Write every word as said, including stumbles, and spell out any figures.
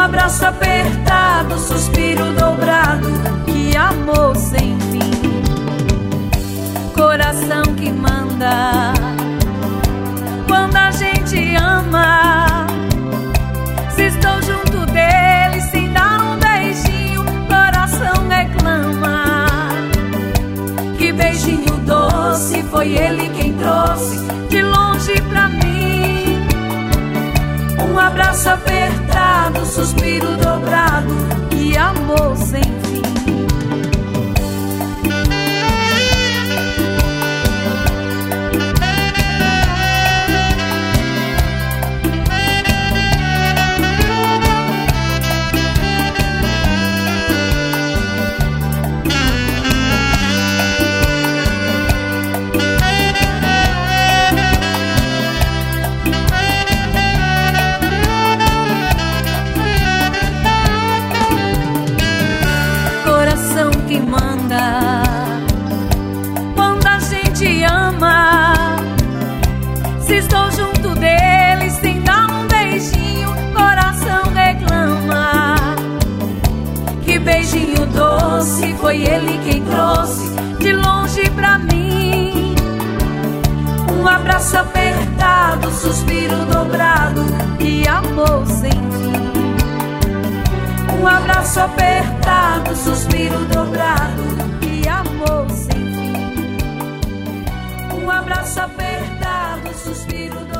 abraço apertado, suspiro dobrado, que amor sem fim. Coração que manda quando a gente ama. Se estou junto dele sem dar um beijinho, coração reclama. Que beijinho doce, foi ele quem trouxe de longe pra mim. Um abraço apertado, suspiro dobrado, que amor sem fim. Que manda quando a gente ama. Se estou junto dele sem dar um beijinho, coração reclama. Que beijinho doce, foi ele quem trouxe de longe pra mim. Um abraço apertado, suspiro dobrado, e amor sem fim. Um abraço apertado, suspiro dobrado, e amor sem fim. Um abraço apertado, suspiro dobrado.